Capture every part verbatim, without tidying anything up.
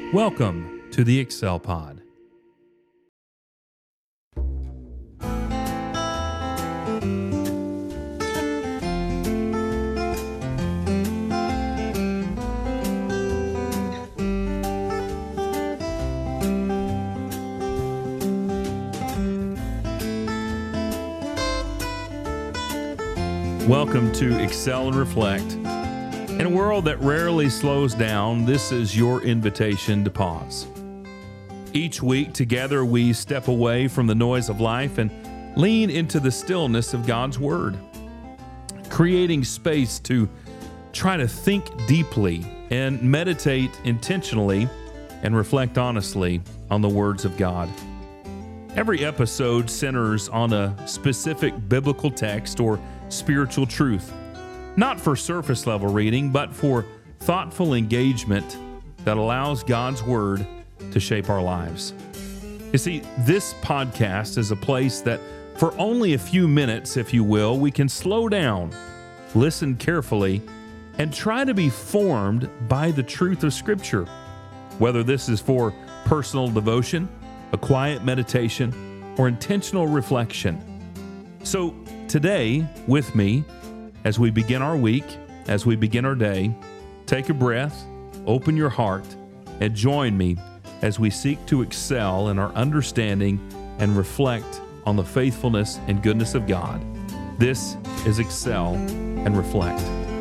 Welcome to the Excel Pod. Welcome to Excel and Reflect. In a world that rarely slows down, this is your invitation to pause. Each week, together, we step away from the noise of life and lean into the stillness of God's Word, creating space to try to think deeply and meditate intentionally and reflect honestly on the words of God. Every episode centers on a specific biblical text or spiritual truth, not for surface level reading, but for thoughtful engagement that allows God's Word to shape our lives. You see, this podcast is a place that for only a few minutes, if you will, we can slow down, listen carefully, and try to be formed by the truth of Scripture. Whether this is for personal devotion, a quiet meditation, or intentional reflection. So today, with me, as we begin our week, as we begin our day, take a breath, open your heart, and join me as we seek to excel in our understanding and reflect on the faithfulness and goodness of God. This is Excel and Reflect.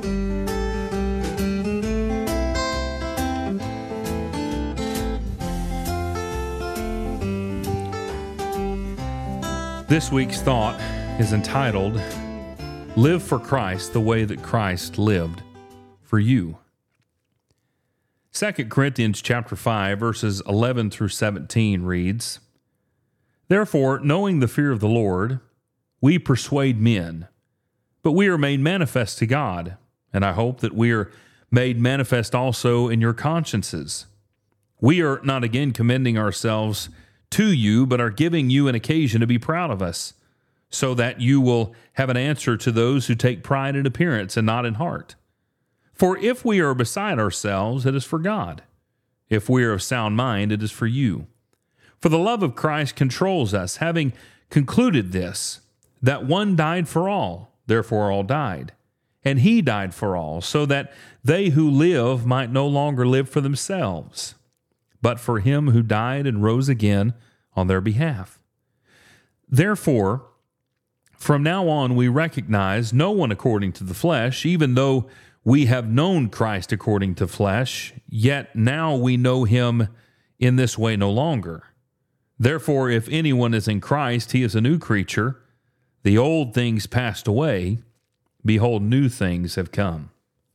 This week's thought is entitled, Live for Christ the way that Christ lived for you. Second Corinthians chapter five, verses eleven through seventeen reads, Therefore, knowing the fear of the Lord, we persuade men, but we are made manifest to God, and I hope that we are made manifest also in your consciences. We are not again commending ourselves to you, but are giving you an occasion to be proud of us, so that you will have an answer to those who take pride in appearance and not in heart. For if we are beside ourselves, it is for God. If we are of sound mind, it is for you. For the love of Christ controls us, having concluded this, that one died for all, therefore all died. And he died for all, so that they who live might no longer live for themselves, but for him who died and rose again on their behalf. Therefore, from now on, we recognize no one according to the flesh, even though we have known Christ according to flesh, yet now we know him in this way no longer. Therefore, if anyone is in Christ, he is a new creature. The old things passed away. Behold, new things have come.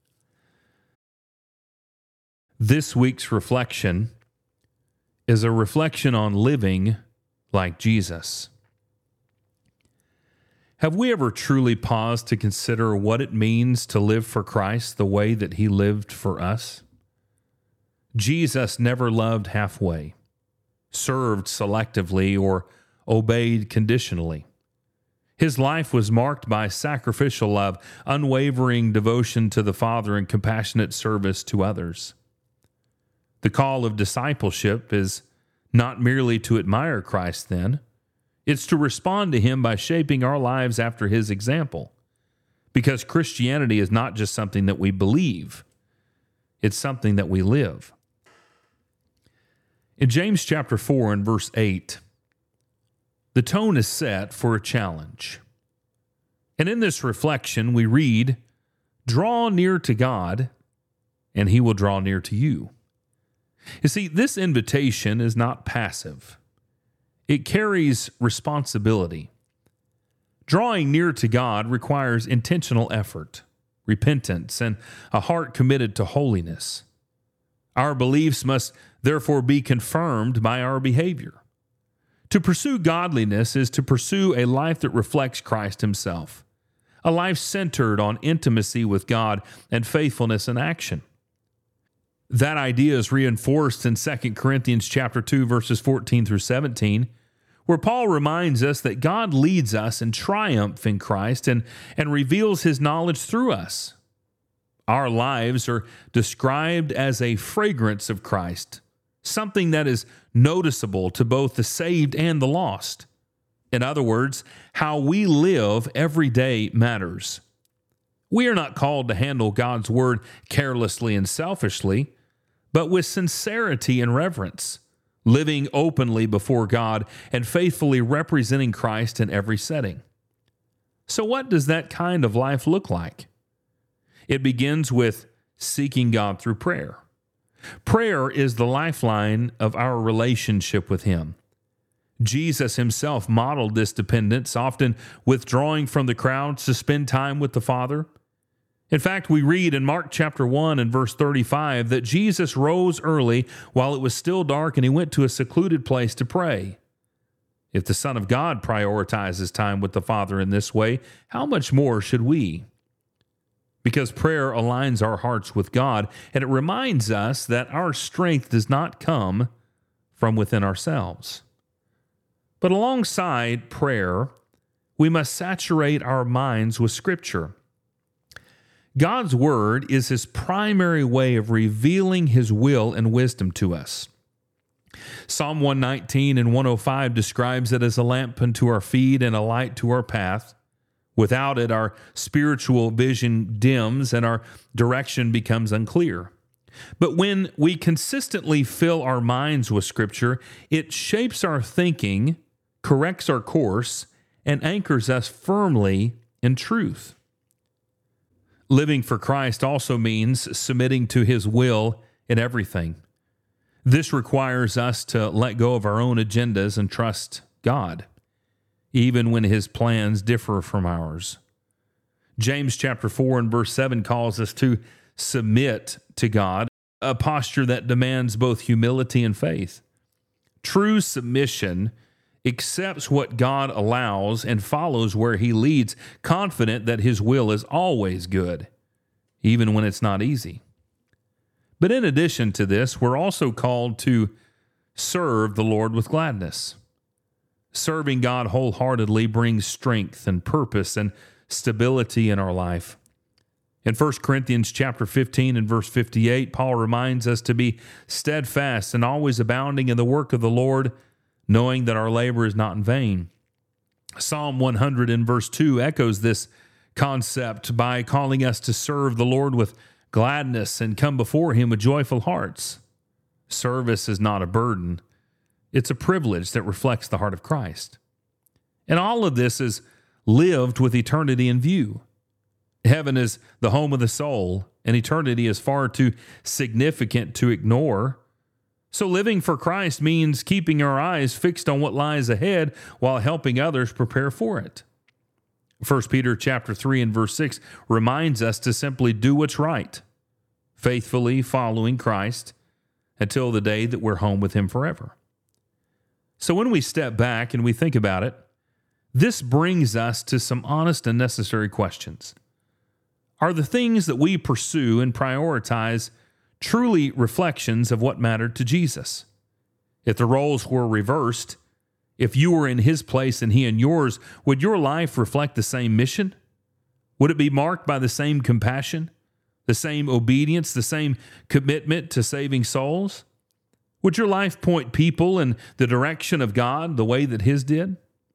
This week's reflection is a reflection on living like Jesus. Have we ever truly paused to consider what it means to live for Christ the way that he lived for us? Jesus never loved halfway, served selectively, or obeyed conditionally. His life was marked by sacrificial love, unwavering devotion to the Father, and compassionate service to others. The call of discipleship is not merely to admire Christ then, it's to respond to him by shaping our lives after his example. Because Christianity is not just something that we believe, it's something that we live. In James chapter four and verse eight, the tone is set for a challenge. And in this reflection, we read, Draw near to God, and he will draw near to you. You see, this invitation is not passive. It carries responsibility. Drawing near to God requires intentional effort, repentance, and a heart committed to holiness. Our beliefs must therefore be confirmed by our behavior. To pursue godliness is to pursue a life that reflects Christ himself, a life centered on intimacy with God and faithfulness in action. That idea is reinforced in Second Corinthians chapter two, verses fourteen through seventeen, where Paul reminds us that God leads us in triumph in Christ and, and reveals his knowledge through us. Our lives are described as a fragrance of Christ, something that is noticeable to both the saved and the lost. In other words, how we live every day matters. We are not called to handle God's word carelessly and selfishly, but with sincerity and reverence, living openly before God and faithfully representing Christ in every setting. So what does that kind of life look like? It begins with seeking God through prayer. Prayer is the lifeline of our relationship with Him. Jesus Himself modeled this dependence, often withdrawing from the crowds to spend time with the Father. In fact, we read in Mark chapter one and verse thirty-five that Jesus rose early while it was still dark and He went to a secluded place to pray. If the Son of God prioritizes time with the Father in this way, how much more should we? Because prayer aligns our hearts with God, and it reminds us that our strength does not come from within ourselves. But alongside prayer, we must saturate our minds with Scripture. God's Word is His primary way of revealing His will and wisdom to us. Psalm one nineteen and one oh five describes it as a lamp unto our feet and a light to our path. Without it, our spiritual vision dims and our direction becomes unclear. But when we consistently fill our minds with Scripture, it shapes our thinking, corrects our course, and anchors us firmly in truth. Living for Christ also means submitting to His will in everything. This requires us to let go of our own agendas and trust God, even when His plans differ from ours. James chapter four and verse seven calls us to submit to God, a posture that demands both humility and faith. True submission accepts what God allows and follows where He leads, confident that His will is always good, even when it's not easy. But in addition to this, we're also called to serve the Lord with gladness. Serving God wholeheartedly brings strength and purpose and stability in our life. In First Corinthians chapter fifteen and verse fifty-eight, Paul reminds us to be steadfast and always abounding in the work of the Lord, knowing that our labor is not in vain. Psalm one hundred in verse two echoes this concept by calling us to serve the Lord with gladness and come before Him with joyful hearts. Service is not a burden. It's a privilege that reflects the heart of Christ. And all of this is lived with eternity in view. Heaven is the home of the soul, and eternity is far too significant to ignore. So living for Christ means keeping our eyes fixed on what lies ahead while helping others prepare for it. First Peter chapter three and verse six reminds us to simply do what's right, faithfully following Christ until the day that we're home with Him forever. So when we step back and we think about it, this brings us to some honest and necessary questions. Are the things that we pursue and prioritize truly reflections of what mattered to Jesus? If the roles were reversed, if you were in His place and He in yours, would your life reflect the same mission? Would it be marked by the same compassion, the same obedience, the same commitment to saving souls? Would your life point people in the direction of God the way that His did?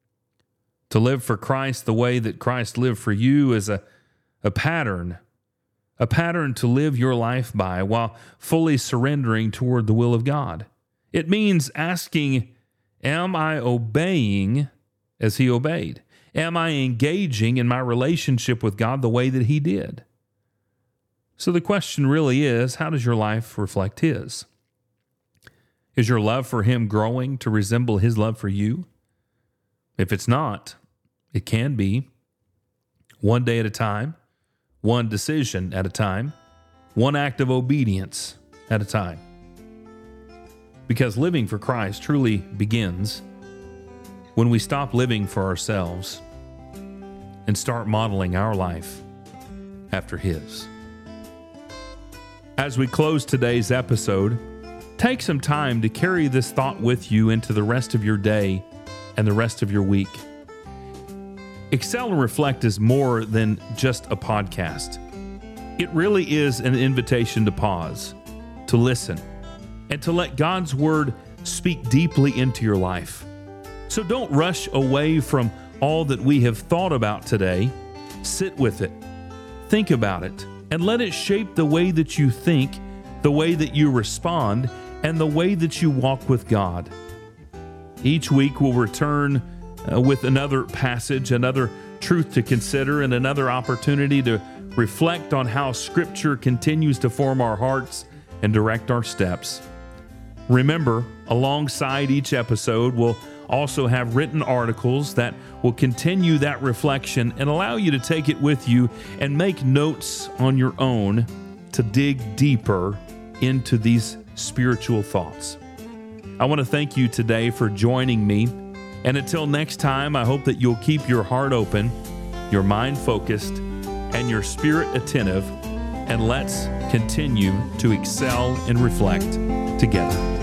To live for Christ the way that Christ lived for you is a, a pattern, a pattern to live your life by while fully surrendering toward the will of God. It means asking, am I obeying as He obeyed? Am I engaging in my relationship with God the way that He did? So the question really is, how does your life reflect His? Is your love for Him growing to resemble His love for you? If it's not, it can be. One day at a time, one decision at a time, one act of obedience at a time. Because living for Christ truly begins when we stop living for ourselves and start modeling our life after His. As we close today's episode, take some time to carry this thought with you into the rest of your day and the rest of your week. Excel and Reflect is more than just a podcast. It really is an invitation to pause, to listen, and to let God's Word speak deeply into your life. So don't rush away from all that we have thought about today. Sit with it, think about it, and let it shape the way that you think, the way that you respond, and the way that you walk with God. Each week we'll return uh, with another passage, another truth to consider, and another opportunity to reflect on how Scripture continues to form our hearts and direct our steps. Remember, alongside each episode, we'll also have written articles that will continue that reflection and allow you to take it with you and make notes on your own to dig deeper into these spiritual thoughts. I want to thank you today for joining me. And until next time, I hope that you'll keep your heart open, your mind focused, and your spirit attentive. And let's continue to excel and reflect together.